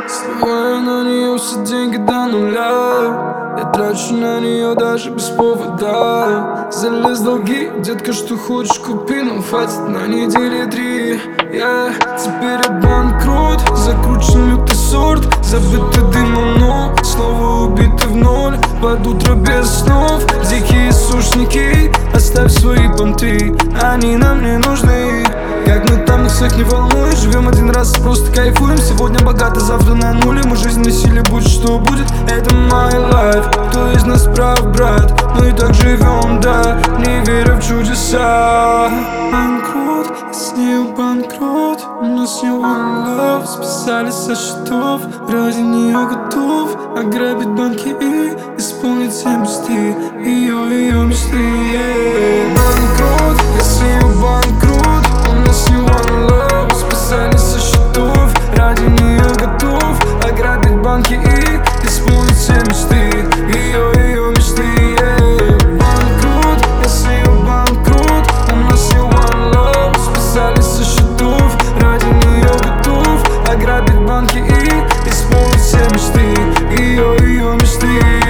Сливаю на нее все деньги до нуля. Я трачу на нее даже без повода. Залез в долги, детка, что хочешь купи, но хватит на недели 3. Теперь я банкрот, закручен лютый сорт, забытый дымом, но снова убитый в ноль. Под утро без снов, дикие сушники, оставь свои понты, они нам не нужны. Как мы там, их всех не волнует, живем один раз, просто кайфуем. Сегодня богато, завтра на нуле, мы жизнь носили, будь что будет, это my life. Кто из нас прав, брат? Мы и так живем, да, не веря в чудеса. Банкрот, я с нею банкрот, у нас не one love. Списались со счетов, ради нее готов ограбить банки и исполнить все мечты, ее мечты. Банкрот, я с нею банкрот, у нас не one love. Списались со счетов, ради нее готов ограбить банки и исполнить все мечты, ее мечты. Банкрот, я с нею банкрот, у нас не one love. Списались со счетов, ради нее готов ограбить банки и исполнить все мечты, ее мечты.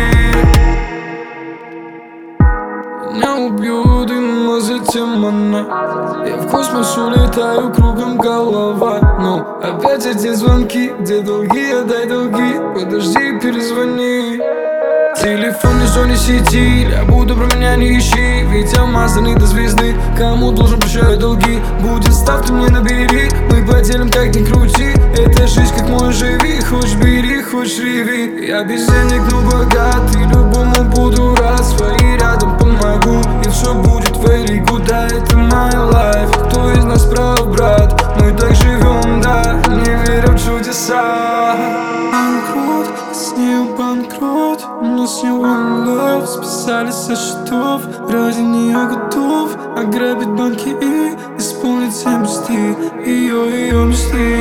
Меня убьют дым, но затем она. Я в космос улетаю, кругом голова. Но опять эти звонки, где долги, отдай долги. Подожди, перезвони. Телефон не в зоне сети, я буду про меня не ищи. Ведь я мазанный до звезды, кому должен прощаю долги. Будет ставь, ты мне набери, мы поделим как ни крути. Эта жизнь как мой живи, хочешь бери, хочешь реви. Я без денег, но богат, и любому буду рад. Свои рядом помогу, и все будет very good, да, это my life. Кто из нас прав, брат? Мы так живем, да, не веря в чудеса. Банкрот, я с нею банкрот, у нас не one love. Списались со счетов, ради нее готов ограбить банки и исполнить все мечты, ее мечты.